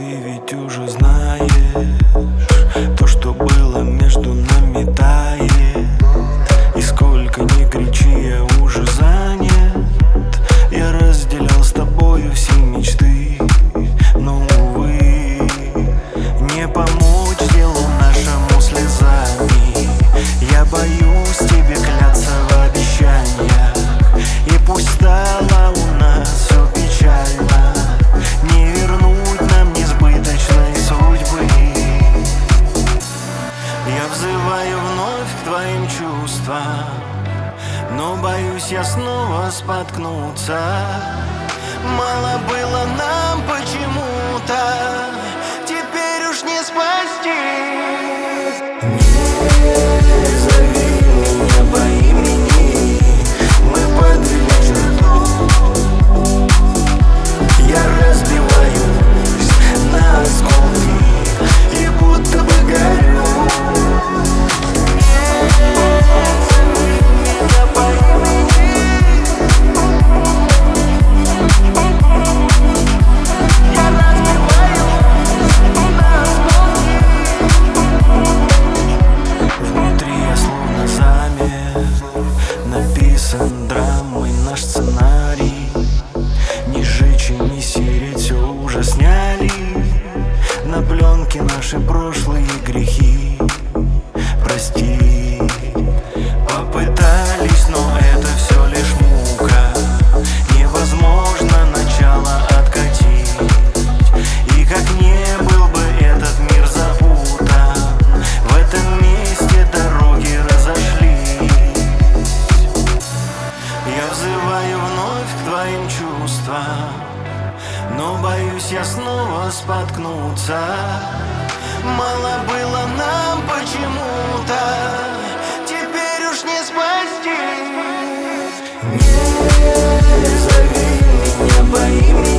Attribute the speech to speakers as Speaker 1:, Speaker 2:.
Speaker 1: ты ведь уже знаешь, то, что было между нами, тает. И сколько ни кричи, я уже занят. Я разделял с тобою все мечты, но, увы, не помочь делу нашему слезами. Я боюсь тебе кляться в обещаниях, и пусть стало у нас все печально, не вернуть нам несбыточной судьбы. Я взываю вновь к твоим чувствам, но боюсь я снова споткнуться. Мало было нам почему-то, теперь уж не спасти. Не зови меня по имени, мы подвели черту. Я разбиваюсь на осколки и будто бы горю. Написан драмой наш сценарий, не сжечь и не сереть, все уже сняли. На пленке наши прошлые грехи прости. Попытались, но это все лишь мука, невозможно начало откатить. И как не был бы этот мир запутан, в этом месте дороги разошлись. Я взываю вновь к твоим чувствам, но боюсь я снова споткнуться. Мало было нам почему-то, теперь уж не спасти. Не зови меня по имени.